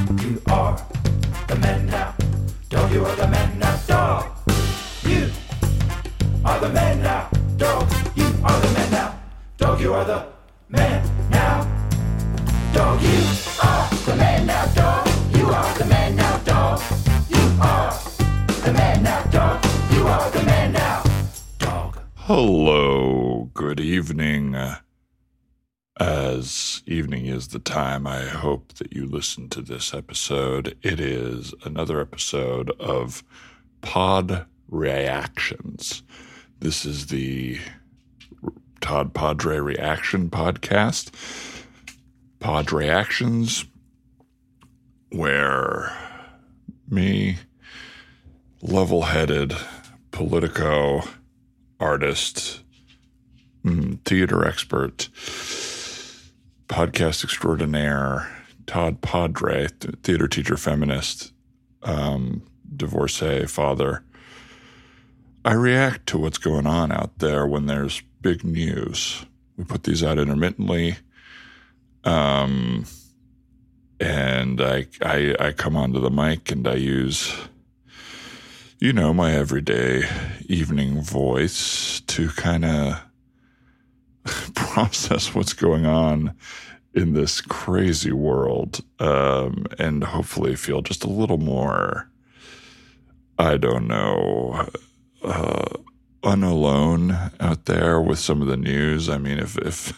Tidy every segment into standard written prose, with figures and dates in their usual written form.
You are the man now. Dog, you are the man now. Dog, you are the man now. Dog, you are the man now. Dog, you are the man now. Dog, you are the man now. Dog, you are the man now. Dog, you are the man now. Dog, you are the man now. Dog. Hello, good evening. As evening is the time, I hope that you listen to this episode. It is another episode of Pod Reactions. This is the Todd Padre Reaction podcast. Pod Reactions, where me, level-headed Politico artist, theater expert, podcast extraordinaire, Todd Padre, theater teacher, feminist, divorcee, father. I react to what's going on out there when there's big news. We put these out intermittently, and I come onto the mic and I use, my everyday evening voice to kind of process what's going on in this crazy world, and hopefully feel just a little more, unalone out there with some of the news. I mean,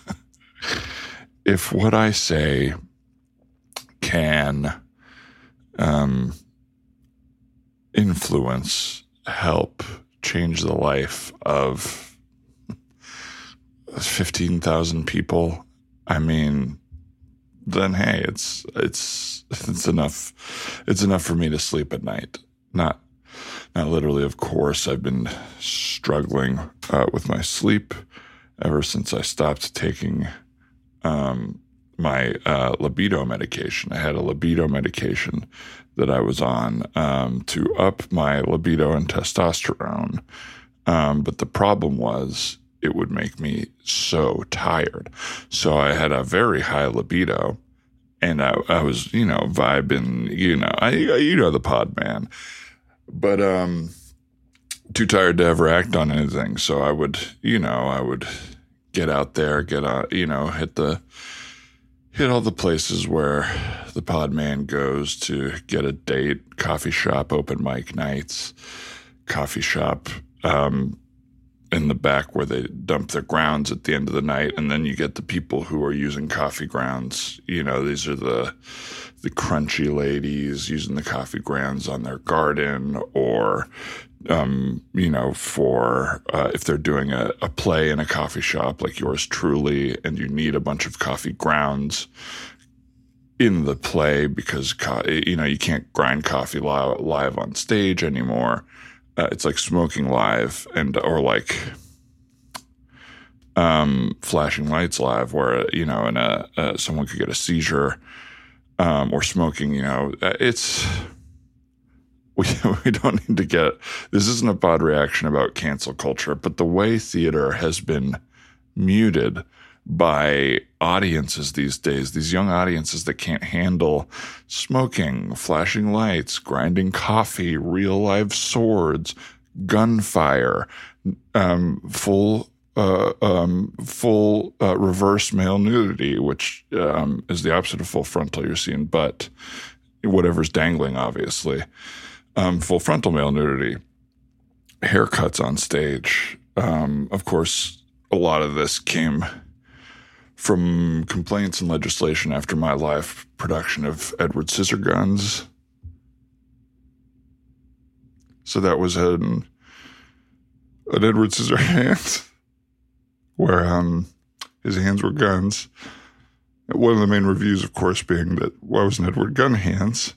if what I say can influence, help change the life of 15,000 people, I mean, then hey, it's enough. It's enough for me to sleep at night. Not literally, of course. I've been struggling with my sleep ever since I stopped taking my libido medication. I had a libido medication that I was on to up my libido and testosterone, but the problem was it would make me so tired. So I had a very high libido, and I was, vibing, the pod man, but too tired to ever act on anything. So I would get out there, hit all the places where the pod man goes to get a date, coffee shop, open mic nights, coffee shop, in the back where they dump their grounds at the end of the night. And then you get the people who are using coffee grounds. These are the crunchy ladies using the coffee grounds on their garden, or, for if they're doing a play in a coffee shop like yours truly, and you need a bunch of coffee grounds in the play because, you can't grind coffee live on stage anymore. It's like smoking live or like flashing lights live, where someone could get a seizure, or smoking. We don't need to get. This isn't a pod reaction about cancel culture, but the way theater has been muted by audiences these days, these young audiences that can't handle smoking, flashing lights, grinding coffee, real live swords, gunfire, full reverse male nudity, which is the opposite of full frontal. You're seeing butt, whatever's dangling, obviously. Full frontal male nudity, haircuts on stage. Of course, a lot of this came from complaints and legislation after my live production of Edward Scissorguns. So that was an Edward Scissorhands, where his hands were guns. One of the main reviews, of course, being that I was an Edward Gun Hands.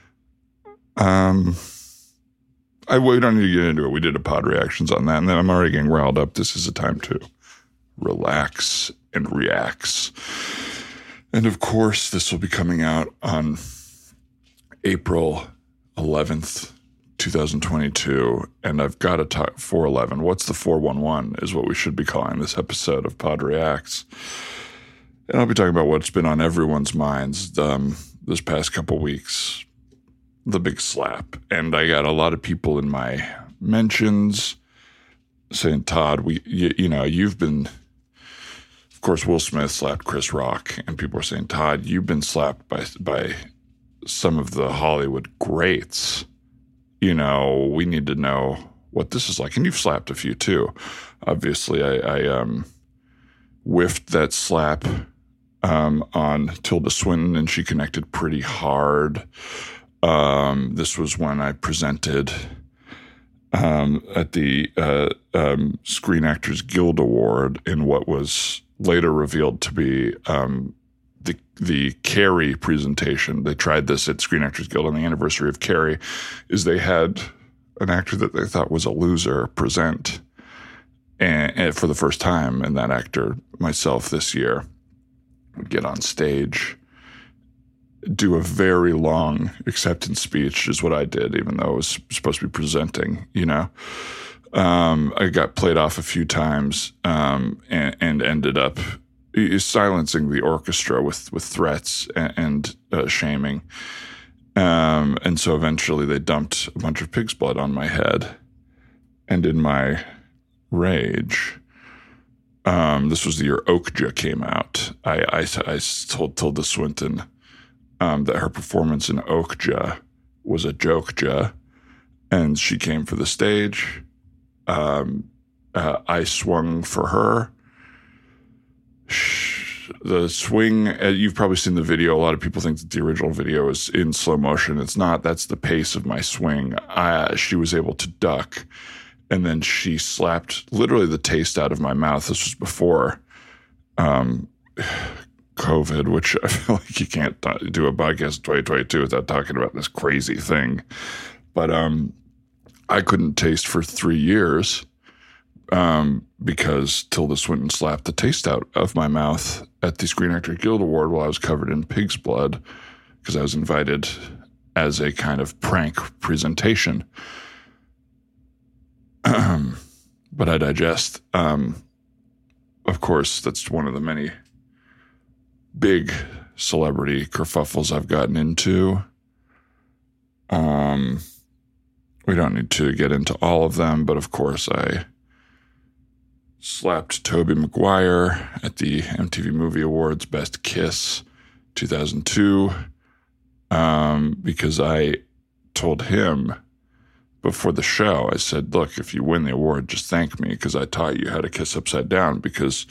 We don't need to get into it. We did a pod reactions on that, and then I'm already getting riled up. This is a time to relax and reacts. And of course, this will be coming out on April 11th, 2022. And I've got to talk 411. What's the 411 is what we should be calling this episode of Pod Reacts. And I'll be talking about what's been on everyone's minds this past couple weeks, the big slap. And I got a lot of people in my mentions saying, Todd, you've been, of course, Will Smith slapped Chris Rock, and people are saying, Todd, you've been slapped by some of the Hollywood greats. We need to know what this is like. And you've slapped a few too. Obviously, I whiffed that slap on Tilda Swinton, and she connected pretty hard. This was when I presented at the Screen Actors Guild Award in what was later revealed to be the Carrie presentation. They tried this at Screen Actors Guild on the anniversary of Carrie, is they had an actor that they thought was a loser present and for the first time, and that actor, myself this year, would get on stage, do a very long acceptance speech is what I did, even though I was supposed to be presenting, I got played off a few times and ended up silencing the orchestra with threats and shaming. And so eventually they dumped a bunch of pig's blood on my head. And in my rage, this was the year Okja came out. I told Tilda Swinton that her performance in Okja was a joke-ja, and she came for the stage. I swung for her. The swing, you've probably seen the video. A lot of people think that the original video is in slow motion. It's not. That's the pace of my swing. She was able to duck, and then she slapped literally the taste out of my mouth. This was before COVID, which I feel like you can't do a podcast in 2022 without talking about this crazy thing. But I couldn't taste for 3 years because Tilda Swinton slapped the taste out of my mouth at the Screen Actors Guild Award while I was covered in pig's blood, because I was invited as a kind of prank presentation. But I digest. Of course, that's one of the many big celebrity kerfuffles I've gotten into. We don't need to get into all of them, but of course I slapped Tobey Maguire at the MTV Movie Awards Best Kiss 2002 because I told him before the show, I said, look, if you win the award, just thank me because I taught you how to kiss upside down, because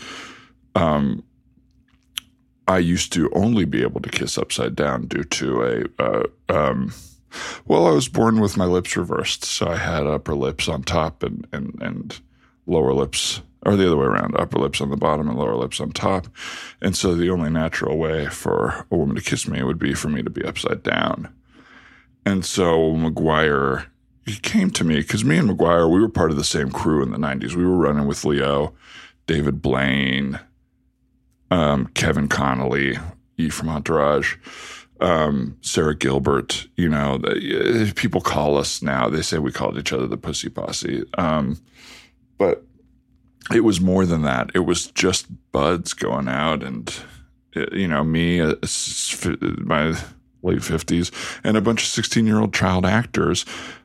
I used to only be able to kiss upside down due to I was born with my lips reversed. So I had upper lips on top and lower lips, or the other way around, upper lips on the bottom and lower lips on top. And so the only natural way for a woman to kiss me would be for me to be upside down. And so Maguire, he came to me because me and Maguire, we were part of the same crew in the 90s. We were running with Leo, David Blaine, Kevin Connolly, E from Entourage, Sarah Gilbert. People call us now. They say we called each other the Pussy Posse. But it was more than that. It was just buds going out and, me, my late 50s, and a bunch of 16-year-old child actors,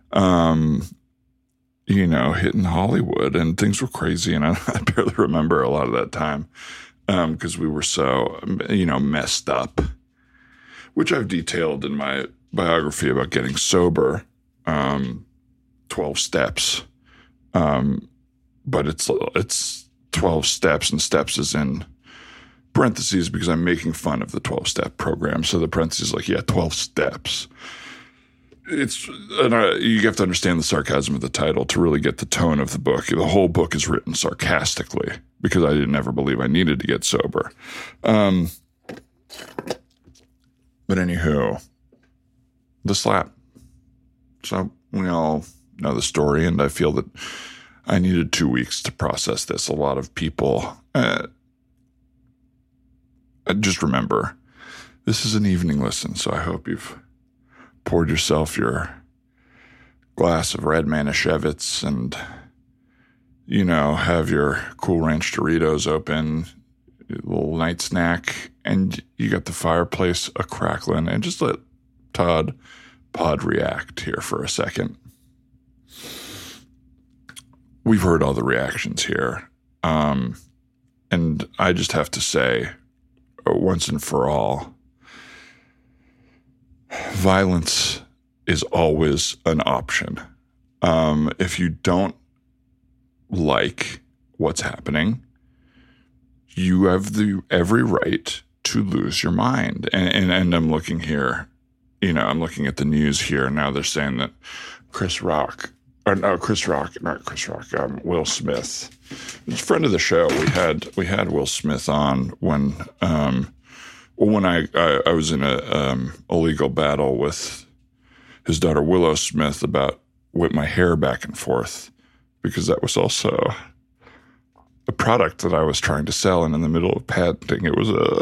hitting Hollywood, and things were crazy. And I barely remember a lot of that time because we were so, messed up, which I've detailed in my biography about getting sober, 12 steps. But it's 12 steps, and steps is in parentheses because I'm making fun of the 12-step program. So the parentheses 12 steps. You have to understand the sarcasm of the title to really get the tone of the book. The whole book is written sarcastically because I didn't ever believe I needed to get sober. But anywho, the slap. So we all know the story, and I feel that I needed 2 weeks to process this. A lot of people, just remember, this is an evening listen, so I hope you've poured yourself your glass of Red Manischewitz and, have your Cool Ranch Doritos open, little night snack, and you got the fireplace a crackling, and just let Todd Pod react here for a second. We've heard all the reactions here. And I just have to say, once and for all, violence is always an option. If you don't like what's happening, you have every right to lose your mind. And I'm looking here, I'm looking at the news here now. They're saying that Will Smith, he's a friend of the show. We had Will Smith on when I was in a illegal battle with his daughter Willow Smith about whip my hair back and forth, because that was also a product that I was trying to sell, and in the middle of patenting, it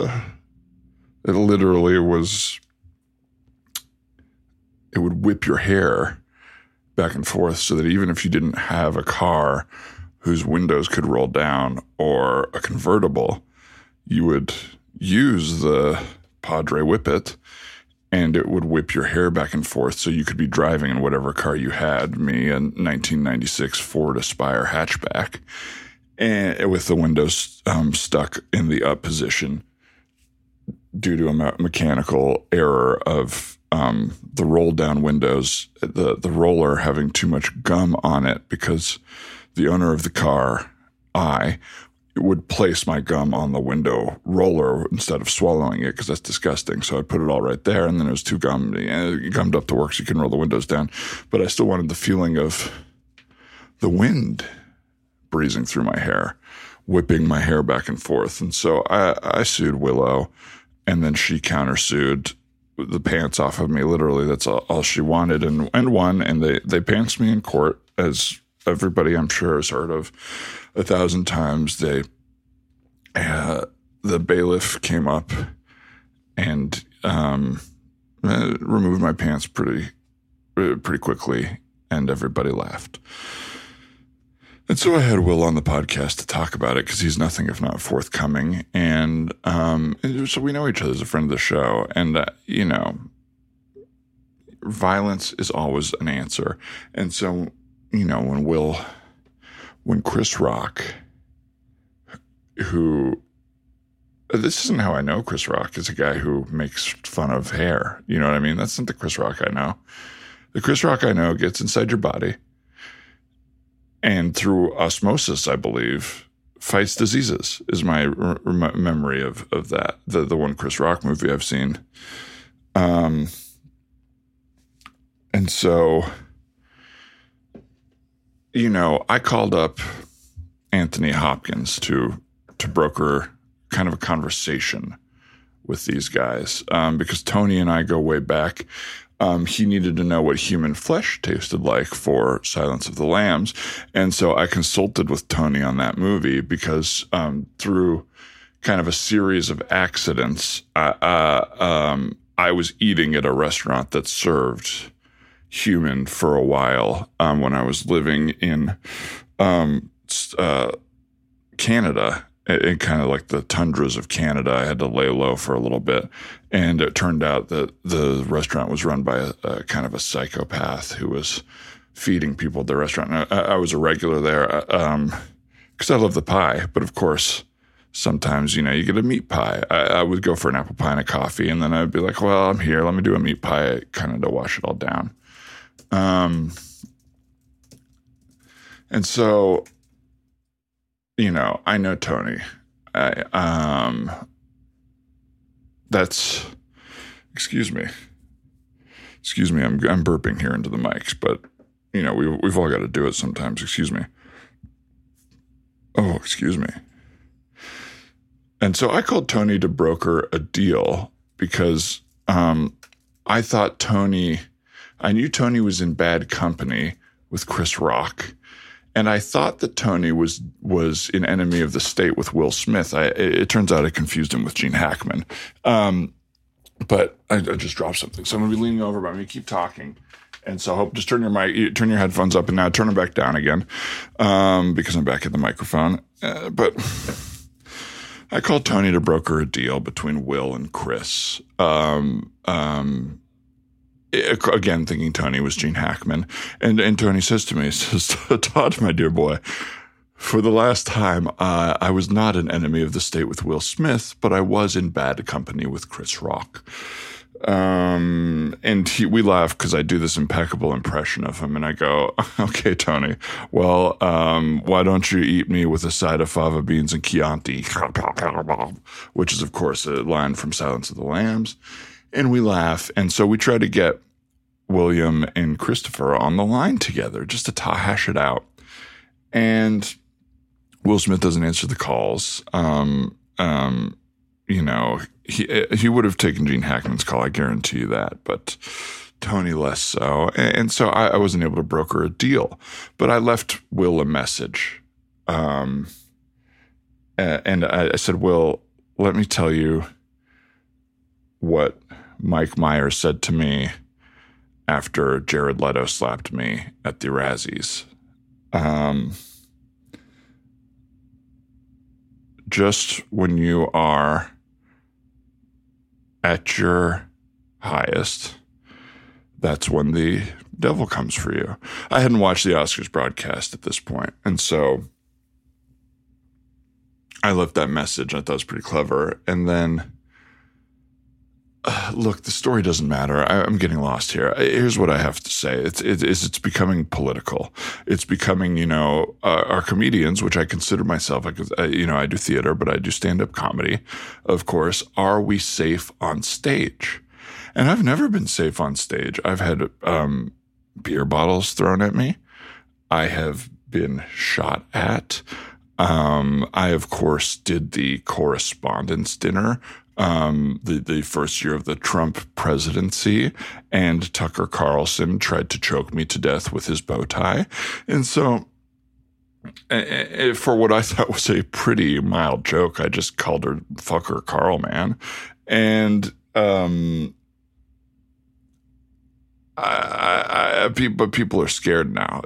would whip your hair back and forth so that even if you didn't have a car whose windows could roll down or a convertible, you would use the Padre Whippet and it would whip your hair back and forth so you could be driving in whatever car you had, me a 1996 Ford Aspire hatchback, and with the windows stuck in the up position due to a mechanical error of the roll down windows, the roller having too much gum on it, because the owner of the car, would place my gum on the window roller instead of swallowing it, because that's disgusting. So I put it all right there, and then it was too gummed up to work so you can roll the windows down. But I still wanted the feeling of the wind breezing through my hair, whipping my hair back and forth. And so I sued Willow, and then she countersued the pants off of me. Literally, that's all she wanted, and won. And they pantsed me in court, as everybody I'm sure has heard of 1,000 times. The bailiff came up and removed my pants pretty quickly, and everybody laughed. And so I had Will on the podcast to talk about it, because he's nothing if not forthcoming. And so we know each other as a friend of the show. And, violence is always an answer. And so, when Chris Rock, who, this isn't how I know Chris Rock, is a guy who makes fun of hair. You know what I mean? That's not the Chris Rock I know. The Chris Rock I know gets inside your body, and through osmosis, I believe, fights diseases, is my memory of that. The one Chris Rock movie I've seen. And so, I called up Anthony Hopkins to broker kind of a conversation with these guys, because Tony and I go way back. He needed to know what human flesh tasted like for Silence of the Lambs. And so I consulted with Tony on that movie, because through kind of a series of accidents, I was eating at a restaurant that served human for a while when I was living in Canada. In kind of like the tundras of Canada. I had to lay low for a little bit. And it turned out that the restaurant was run by a kind of a psychopath who was feeding people at the restaurant. And I was a regular there because I love the pie. But of course, sometimes, you get a meat pie. I would go for an apple pie and a coffee. And then I'd be like, well, I'm here. Let me do a meat pie kind of to wash it all down. And so, I know Tony. Excuse me, I'm burping here into the mics, but, we've all got to do it sometimes. Excuse me. Oh, excuse me. And so I called Tony to broker a deal, because I knew Tony was in bad company with Chris Rock. And I thought that Tony was an enemy of the state with Will Smith. It turns out I confused him with Gene Hackman. But I just dropped something. So I'm going to be leaning over, but I'm going to keep talking. And so I hope just turn your headphones up, and now turn them back down again, because I'm back at the microphone. But I called Tony to broker a deal between Will and Chris. Again, thinking Tony was Gene Hackman. And Tony says to me, he says, Todd, my dear boy, for the last time, I was not an enemy of the state with Will Smith, but I was in bad company with Chris Rock. And we laugh because I do this impeccable impression of him. And I go, okay, Tony, well, why don't you eat me with a side of fava beans and Chianti, which is, of course, a line from Silence of the Lambs. And we laugh. And so we try to get William and Christopher on the line together just to hash it out. And Will Smith doesn't answer the calls. He would have taken Gene Hackman's call, I guarantee you that, but Tony less so. And so I wasn't able to broker a deal, but I left Will a message. And I said, Will, let me tell you what Mike Myers said to me after Jared Leto slapped me at the Razzies. Just when you are at your highest, that's when the devil comes for you. I hadn't watched the Oscars broadcast at this point, and so I left that message. I thought it was pretty clever. And then, look, the story doesn't matter. I'm getting lost here. Here's what I have to say. It's becoming political. It's becoming, our comedians, which I consider myself, I do theater, but I do stand-up comedy, of course. Are we safe on stage? And I've never been safe on stage. I've had beer bottles thrown at me. I have been shot at. I, of course, did the correspondence dinner the first year of the Trump presidency, and Tucker Carlson tried to choke me to death with his bow tie. And so, for what I thought was a pretty mild joke, I just called her fucker Carl, man. And, but people are scared now.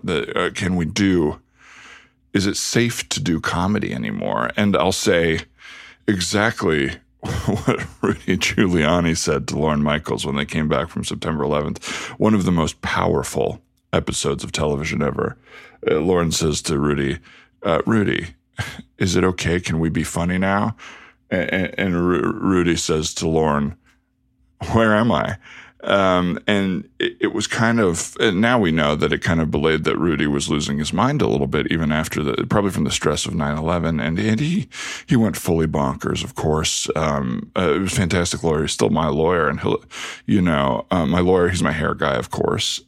Is it safe to do comedy anymore? And I'll say exactly what Rudy Giuliani said to Lorne Michaels when they came back from September 11th, one of the most powerful episodes of television ever. Lorne says to Rudy, Rudy, is it okay? Can we be funny now? And Rudy says to Lorne, where am I? And it was kind of, and now we know that it kind of belayed that Rudy was losing his mind a little bit, even after probably from the stress of 9/11. And he went fully bonkers, of course. It was a fantastic lawyer. He's still my lawyer. And my lawyer, he's my hair guy, of course.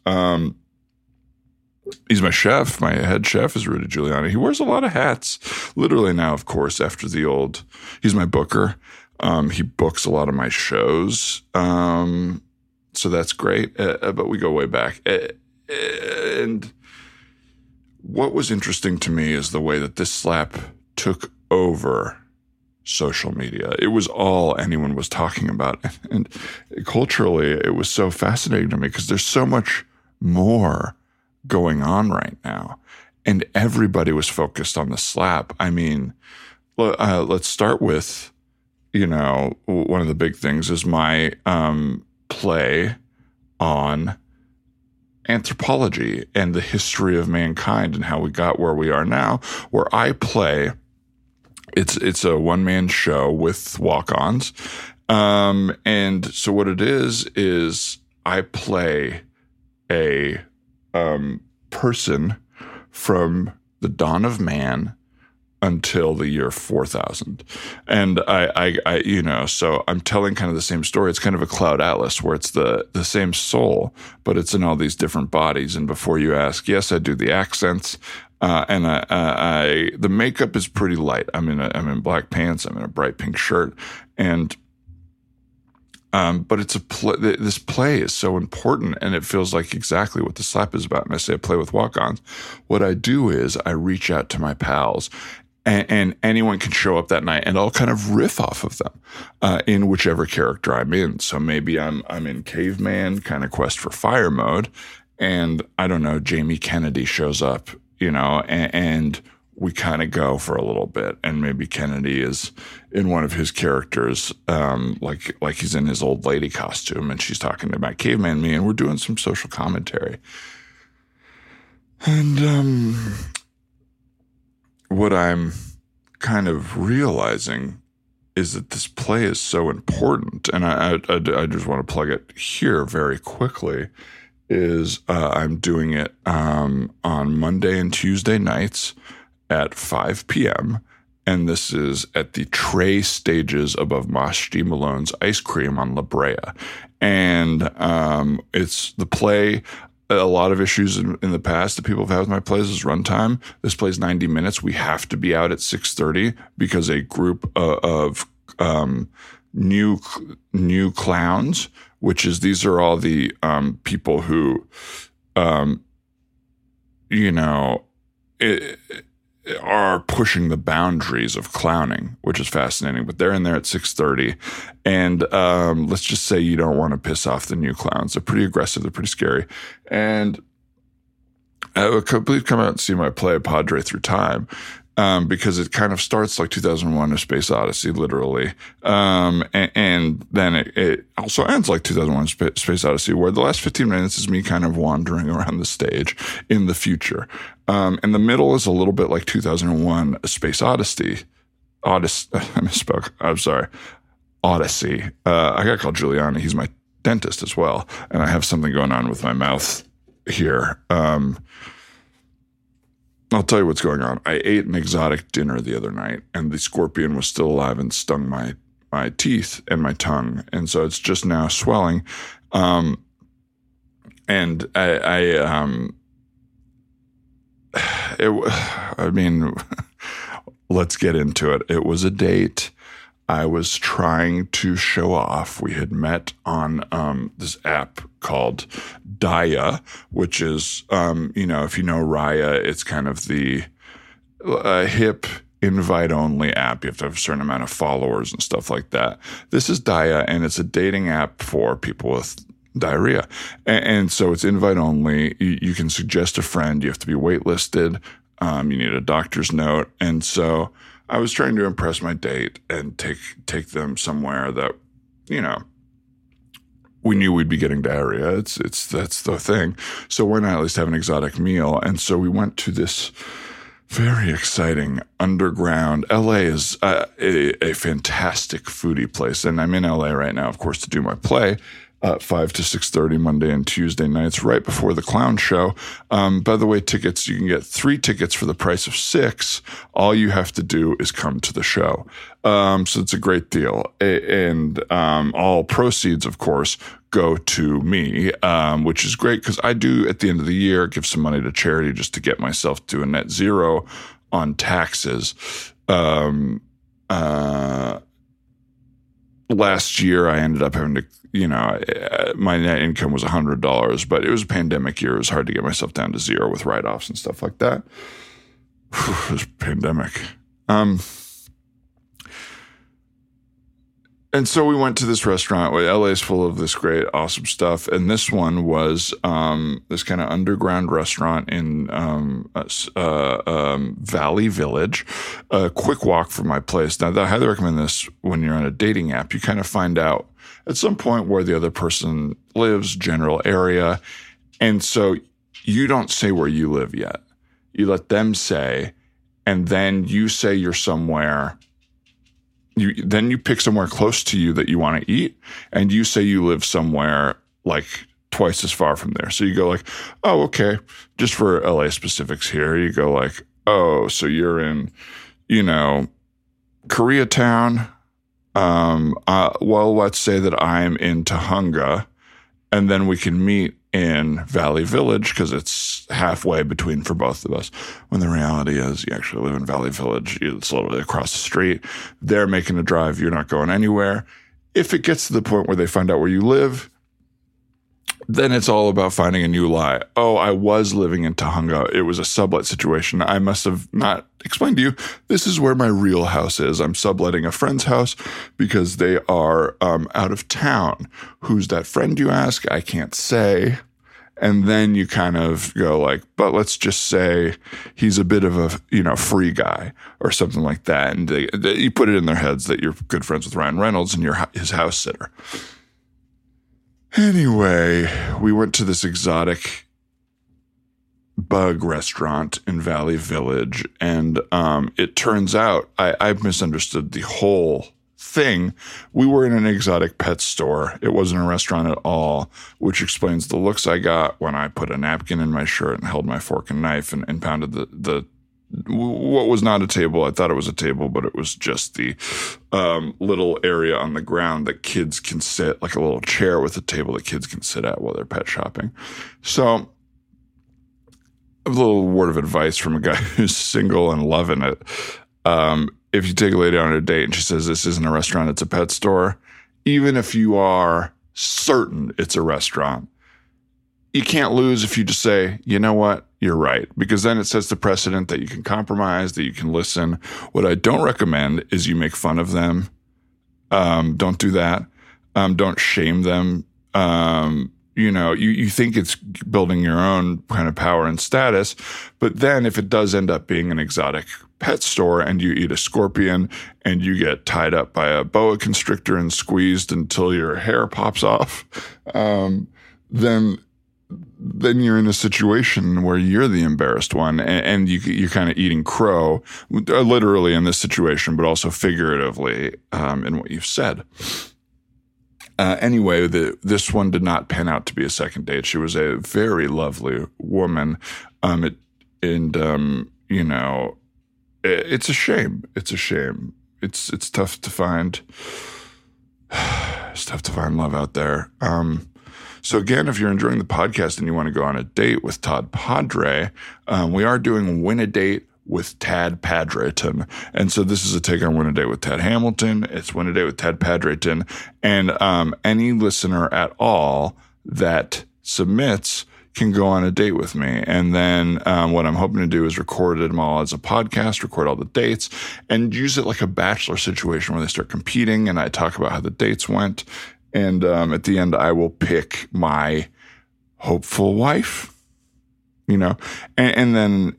He's my chef. My head chef is Rudy Giuliani. He wears a lot of hats, literally now, of course, he's my booker. He books a lot of my shows. So that's great, but we go way back. And what was interesting to me is the way that this slap took over social media. It was all anyone was talking about. And culturally, it was so fascinating to me because there's so much more going on right now. And everybody was focused on the slap. I mean, let's start with, one of the big things is my play on anthropology and the history of mankind and how we got where we are now, where I play. It's a one-man show with walk-ons. And so what it is I play a person from the dawn of man until the year 4000. And so I'm telling kind of the same story. It's kind of a cloud atlas where it's the same soul, but it's in all these different bodies. And before you ask, yes, I do the accents. And the makeup is pretty light. I'm in black pants. I'm in a bright pink shirt. And, but it's this play is so important, and it feels like exactly what the slap is about. And I say I play with walk-ons. What I do is I reach out to my pals, and anyone can show up that night, and I'll kind of riff off of them in whichever character I'm in. So maybe I'm in caveman kind of quest for fire mode, and I don't know, Jamie Kennedy shows up, and we kind of go for a little bit, and maybe Kennedy is in one of his characters, like he's in his old lady costume, and she's talking about caveman me, and we're doing some social commentary. And what I'm kind of realizing is that this play is so important, and I just want to plug it here very quickly, is I'm doing it on Monday and Tuesday nights at 5 p.m., and this is at the Tray Stages above Mashti Malone's Ice Cream on La Brea. And it's the play. A lot of issues in the past that people have had with my plays is runtime. This play's 90 minutes. We have to be out at 6:30 because a group of new clowns, which is these are all the people who, are pushing the boundaries of clowning, which is fascinating. But they're in there at 6:30, and let's just say you don't want to piss off the new clowns. They're pretty aggressive. They're pretty scary. And please come out and see my play, Padre Through Time, because it kind of starts like 2001: A Space Odyssey, literally. And then it also ends like 2001: Space Odyssey, where the last 15 minutes is me kind of wandering around the stage in the future. And the middle is a little bit like 2001: A Space Odyssey. I misspoke. I'm sorry. Odyssey. I got to call Giuliani. He's my dentist as well. And I have something going on with my mouth here. I'll tell you what's going on. I ate an exotic dinner the other night, and the scorpion was still alive and stung my teeth and my tongue. And so it's just now swelling. And let's get into it. It was a date. I was trying to show off. We had met on this app called Daya, which is, if you know Raya, it's kind of the hip invite-only app. You have to have a certain amount of followers and stuff like that. This is Daya, and it's a dating app for people with diarrhea. And so it's invite-only. You can suggest a friend. You have to be waitlisted. You need a doctor's note. And so I was trying to impress my date and take them somewhere that, we knew we'd be getting diarrhea. That's the thing. So why not at least have an exotic meal? And so we went to this very exciting underground. LA is a fantastic foodie place. And I'm in LA right now, of course, to do my play. 5 to 6:30 Monday and Tuesday nights, right before the clown show. By the way, tickets, you can get 3 tickets for the price of 6. All you have to do is come to the show. So it's a great deal. And all proceeds, of course, go to me, which is great because I do, at the end of the year, give some money to charity just to get myself to a net zero on taxes. Last year, I ended up having to, my net income was $100, but it was a pandemic year. It was hard to get myself down to zero with write-offs and stuff like that. It was a pandemic. And so we went to this restaurant. LA is full of this great, awesome stuff. And this one was this kind of underground restaurant in Valley Village, a quick walk from my place. Now, I highly recommend this when you're on a dating app. You kind of find out at some point where the other person lives, general area. And so you don't say where you live yet. You let them say, and then you say you're somewhere. Then you pick somewhere close to you that you want to eat, and you say you live somewhere like twice as far from there. So you go like, oh, okay, just for LA specifics here, you go like, oh, so you're in, Koreatown. Well, let's say that I'm in Tahunga, and then we can meet in Valley Village because it's halfway between for both of us. When the reality is you actually live in Valley Village. It's literally across the street. They're making a drive. You're not going anywhere. If it gets to the point where they find out where you live, then it's all about finding a new lie. Oh, I was living in Tahunga. It was a sublet situation. I must have not explained to you. This is where my real house is. I'm subletting a friend's house because they are out of town. Who's that friend, you ask? I can't say. And then you kind of go like, but let's just say he's a bit of a, free guy or something like that. And you put it in their heads that you're good friends with Ryan Reynolds and you're his house sitter. Anyway, we went to this exotic bug restaurant in Valley Village. And it turns out I misunderstood the whole thing. We were in an exotic pet store. It wasn't a restaurant at all, which explains the looks I got when I put a napkin in my shirt and held my fork and knife and pounded the what was not a table. I thought it was a table, but it was just the little area on the ground that kids can sit, like a little chair with a table that kids can sit at while they're pet shopping. So a little word of advice from a guy who's single and loving it. If you take a lady on a date and she says, this isn't a restaurant, it's a pet store, even if you are certain it's a restaurant, you can't lose if you just say, you know what, you're right. Because then it sets the precedent that you can compromise, that you can listen. What I don't recommend is you make fun of them. Don't do that. Don't shame them. You think it's building your own kind of power and status. But then if it does end up being an exotic pet store and you eat a scorpion and you get tied up by a boa constrictor and squeezed until your hair pops off, then you're in a situation where you're the embarrassed one and you're kind of eating crow, literally in this situation, but also figuratively in what you've said. Anyway, this one did not pan out to be a second date. She was a very lovely woman. It's a shame. It's a shame. It's tough to find. It's tough to find love out there. So again, if you're enjoying the podcast and you want to go on a date with Todd Padre, we are doing Win a Date with Tad Padreton. And so this is a take on Win a Date with Tad Hamilton. It's Win a Date with Tad Padreton. And any listener at all that submits can go on a date with me. And then what I'm hoping to do is record them all as a podcast, record all the dates, and use it like a Bachelor situation where they start competing and I talk about how the dates went. And at the end, I will pick my hopeful wife, and then,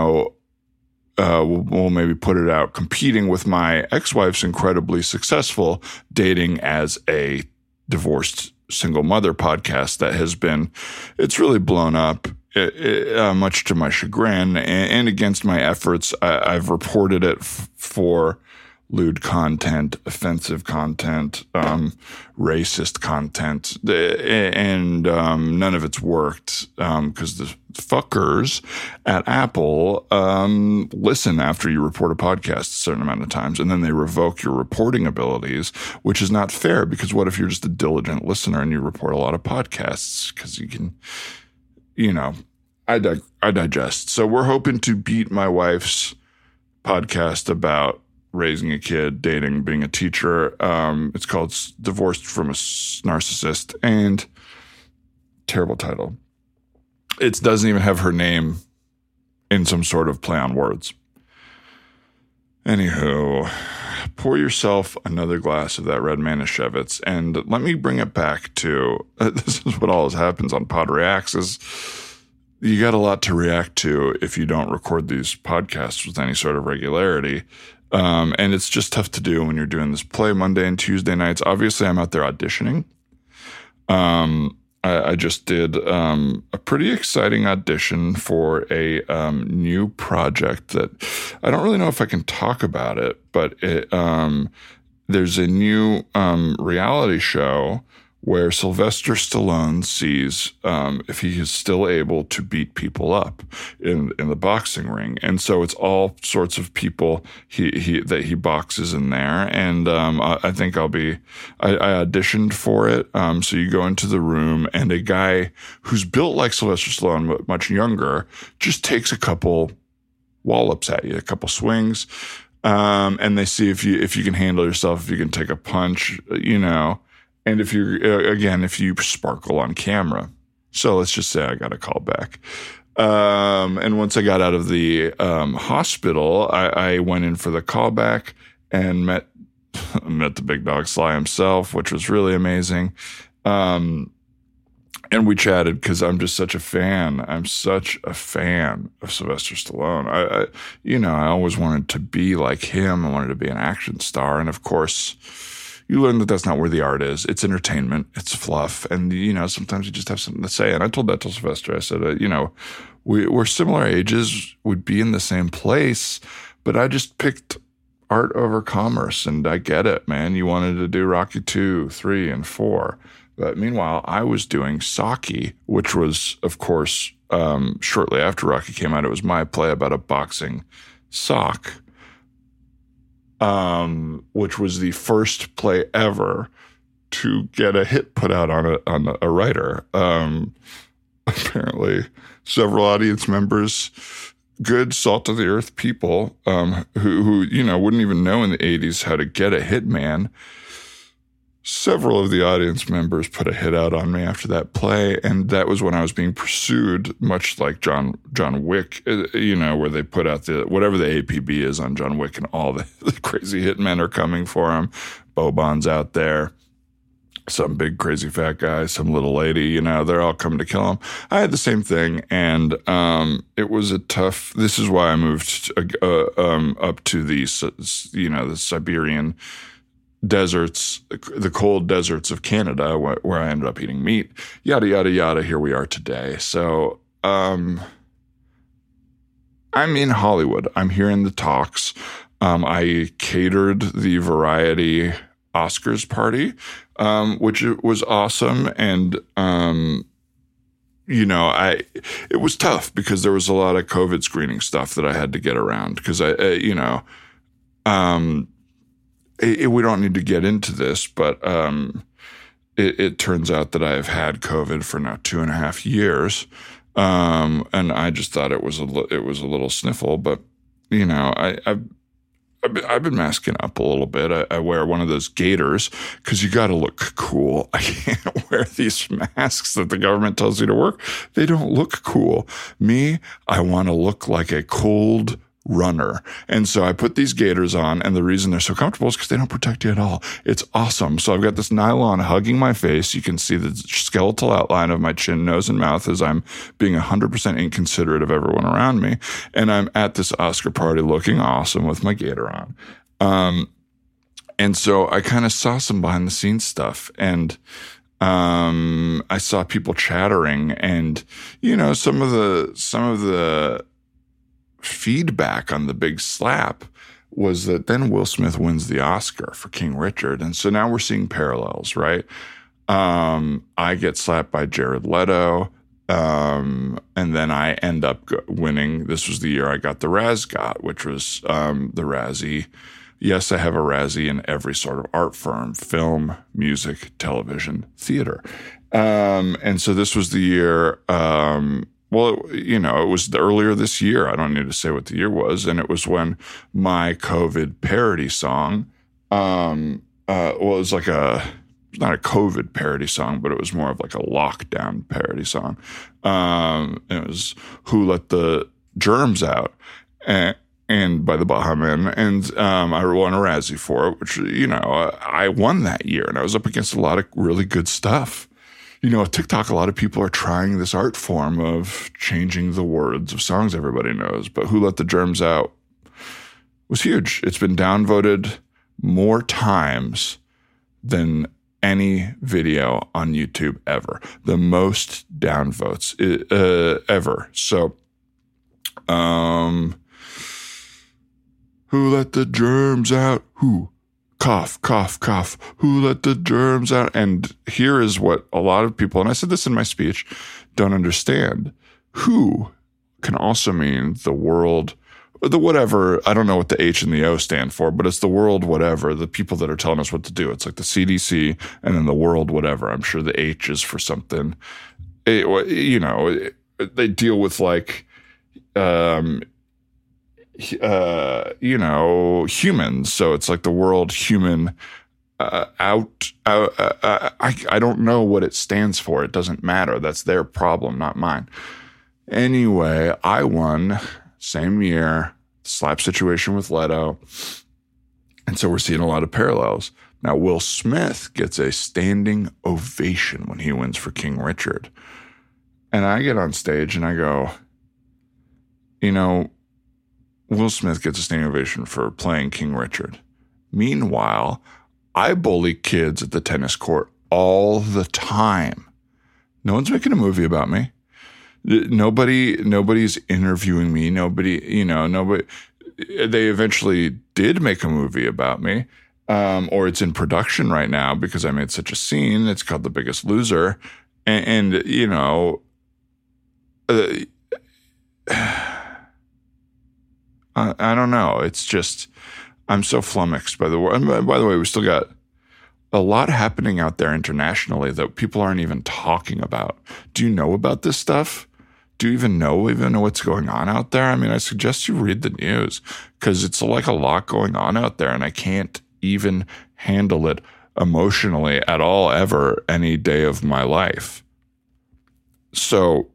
we'll maybe put it out competing with my ex-wife's incredibly successful Dating as a Divorced Single Mother podcast that it's really blown up, much to my chagrin and against my efforts. I've reported it for lewd content, offensive content, racist content, and none of it's worked because the fuckers at Apple listen after you report a podcast a certain amount of times, and then they revoke your reporting abilities, which is not fair because what if you're just a diligent listener and you report a lot of podcasts because you can, I digest. So we're hoping to beat my wife's podcast about raising a kid, dating, being a teacher. It's called Divorced from a Narcissist, and terrible title. It doesn't even have her name in some sort of play on words. Anywho, pour yourself another glass of that red Manischewitz, and let me bring it back to, this is what always happens on Pod Reacts, is you got a lot to react to if you don't record these podcasts with any sort of regularity. And it's just tough to do when you're doing this play Monday and Tuesday nights. Obviously, I'm out there auditioning. I just did a pretty exciting audition for a new project that I don't really know if I can talk about it, but there's a new reality show where Sylvester Stallone sees if he is still able to beat people up in the boxing ring. And so it's all sorts of people that he boxes in there. And I think I auditioned for it. So you go into the room and a guy who's built like Sylvester Stallone, but much younger, just takes a couple wallops at you, a couple swings. And they see if you can handle yourself, if you can take a punch, and if you sparkle on camera. So let's just say I got a call back. And once I got out of the hospital, I went in for the callback and met the big dog Sly himself, which was really amazing. And we chatted because I'm just such a fan. I'm such a fan of Sylvester Stallone. I always wanted to be like him. I wanted to be an action star. And of course, you learn that that's not where the art is. It's entertainment. It's fluff. And, sometimes you just have something to say. And I told that to Sylvester. I said, we're similar ages. We'd be in the same place. But I just picked art over commerce. And I get it, man. You wanted to do Rocky 2, 3, and 4. But meanwhile, I was doing Saki, which was, of course, shortly after Rocky came out, it was my play about a boxing sock, which was the first play ever to get a hit put out on a writer. Apparently, several audience members, good salt of the earth people, who wouldn't even know in the 80s how to get a hitman. Several of the audience members put a hit out on me after that play, and that was when I was being pursued, much like John Wick, where they put out whatever the APB is on John Wick, and all the crazy hitmen are coming for him. Boban's out there, some big crazy fat guy, some little lady, they're all coming to kill him. I had the same thing, and it was a tough. This is why I moved up to the Siberian deserts, the cold deserts of Canada, where I ended up eating meat, yada, yada, yada. Here we are today. So, I'm in Hollywood. I'm here in the talks. I catered the Variety Oscars party, which was awesome. And, it was tough because there was a lot of COVID screening stuff that I had to get around because we don't need to get into this, but it turns out that I've had COVID for now 2.5 years, and I just thought it was a little sniffle. But I've been masking up a little bit. I wear one of those gaiters because you got to look cool. I can't wear these masks that the government tells you to wear. They don't look cool. Me, I want to look like a cold runner. And so I put these gaiters on, and the reason they're so comfortable is because they don't protect you at all. It's awesome. So I've got this nylon hugging my face. You can see the skeletal outline of my chin, nose, and mouth as I'm being 100% inconsiderate of everyone around me. And I'm at this Oscar party looking awesome with my gaiter on. And so I kind of saw some behind the scenes stuff, and I saw people chattering, and some of the feedback on the big slap was that then Will Smith wins the Oscar for King Richard. And so now we're seeing parallels, right? I get slapped by Jared Leto, and then I end up winning. This was the year I got the Razgot, which was the Razzie. Yes, I have a Razzie in every sort of art form: film, music, television, theater. And so this was the year. It was earlier this year. I don't need to say what the year was. And it was when my COVID parody song, it was like not a COVID parody song, but it was more of like a lockdown parody song. It was Who Let the Germs Out? And by the Baha Men. And I won a Razzie for it, which, I won that year. And I was up against a lot of really good stuff. TikTok, a lot of people are trying this art form of changing the words of songs everybody knows. But Who Let the Germs Out was huge. It's been downvoted more times than any video on YouTube ever. The most downvotes ever. So, who let the germs out? Who? Cough, cough, cough. Who let the germs out? And here is what a lot of people, and I said this in my speech, don't understand. Who can also mean the world, the whatever. I don't know what the H and the O stand for, but it's the world whatever, the people that are telling us what to do. It's like the CDC and then the world whatever. I'm sure the H is for something. They deal with like, humans. So it's like the world human I don't know what it stands for. It doesn't matter. That's their problem, not mine. Anyway, I won same year, slap situation with Leto. And so we're seeing a lot of parallels. Now, Will Smith gets a standing ovation when he wins for King Richard. And I get on stage and I go, Will Smith gets a standing ovation for playing King Richard. Meanwhile, I bully kids at the tennis court all the time. No one's making a movie about me. Nobody's interviewing me. Nobody. They eventually did make a movie about me, or it's in production right now because I made such a scene. It's called The Biggest Loser, and I don't know. It's just I'm so flummoxed by the way. And by the way, we still got a lot happening out there internationally that people aren't even talking about. Do you know about this stuff? Do you even know what's going on out there? I mean, I suggest you read the news because it's like a lot going on out there and I can't even handle it emotionally at all ever any day of my life. So,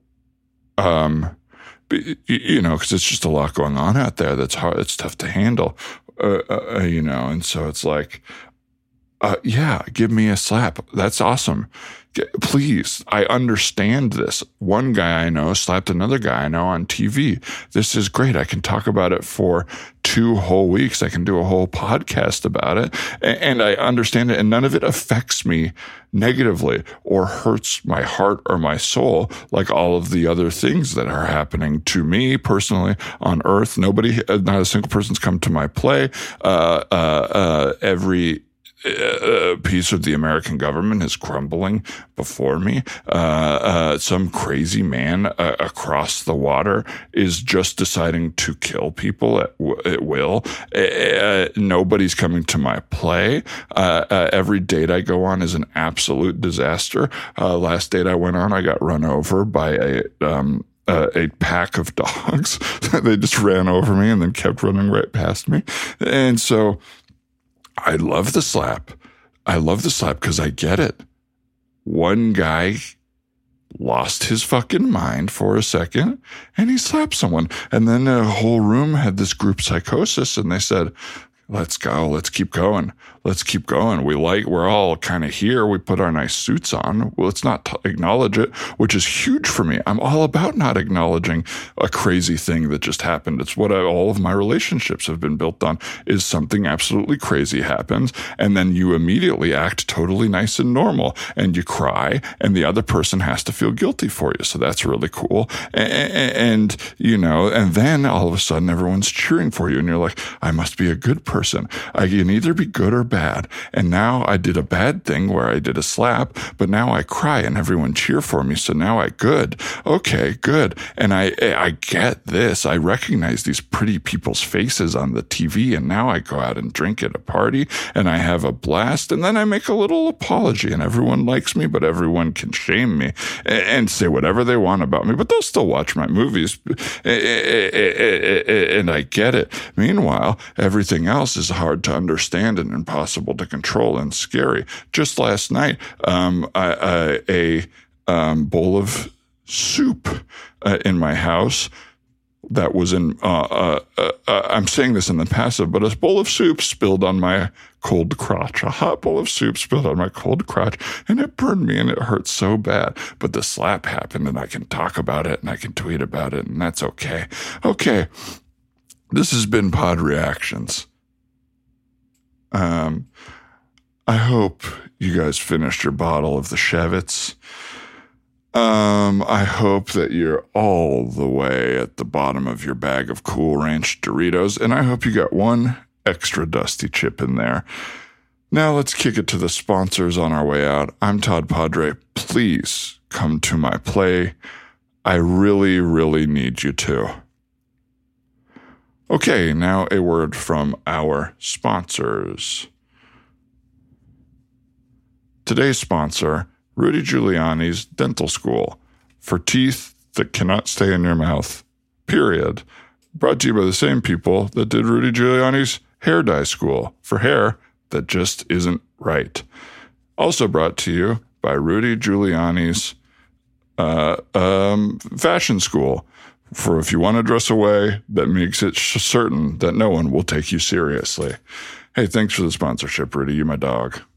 because it's just a lot going on out there that's hard, it's tough to handle, and so it's like, give me a slap. That's awesome. Please, I understand this. One guy I know slapped another guy I know on TV. This is great. I can talk about it for 2 whole weeks. I can do a whole podcast about it. And I understand it. And none of it affects me negatively or hurts my heart or my soul like all of the other things that are happening to me personally on earth. Not a single person's come to my play. Every piece of the American government is crumbling before me. Some crazy man across the water is just deciding to kill people at will. Nobody's coming to my play. Every date I go on is an absolute disaster. Last date I went on, I got run over by a pack of dogs. They just ran over me and then kept running right past me. And so I love the slap. I love the slap because I get it. One guy lost his fucking mind for a second and he slapped someone. And then the whole room had this group psychosis and they said, let's go. Let's keep going. Let's keep going. We're all kind of here. We put our nice suits on. Well, let's not acknowledge it, which is huge for me. I'm all about not acknowledging a crazy thing that just happened. It's what all of my relationships have been built on is something absolutely crazy happens. And then you immediately act totally nice and normal and you cry and the other person has to feel guilty for you. So that's really cool. And then all of a sudden everyone's cheering for you and you're like, I must be a good person. I can either be good or bad. And now I did a bad thing where I did a slap, but now I cry and everyone cheer for me. So now I good. Okay, good. And I get this. I recognize these pretty people's faces on the TV. And now I go out and drink at a party and I have a blast. And then I make a little apology and everyone likes me, but everyone can shame me and say whatever they want about me, but they'll still watch my movies. And I get it. Meanwhile, everything else is hard to understand and impossible to control and scary. Just last night, a bowl of soup in my house that was in, I'm saying this in the passive, but a bowl of soup spilled on my cold crotch. A hot bowl of soup spilled on my cold crotch and it burned me and it hurt so bad. But the slap happened and I can talk about it and I can tweet about it and that's okay. Okay. This has been Pod Reactions. I hope you guys finished your bottle of the Chevitz. I hope that you're all the way at the bottom of your bag of Cool Ranch Doritos, and I hope you got one extra dusty chip in there. Now let's kick it to the sponsors on our way out. I'm Todd Padre. Please come to my play. I really, really need you to. Okay, now a word from our sponsors. Today's sponsor, Rudy Giuliani's Dental School, for teeth that cannot stay in your mouth, period. Brought to you by the same people that did Rudy Giuliani's Hair Dye School, for hair that just isn't right. Also brought to you by Rudy Giuliani's Fashion School, for if you want to dress a way that makes it certain that no one will take you seriously. Hey, thanks for the sponsorship, Rudy. You my dog.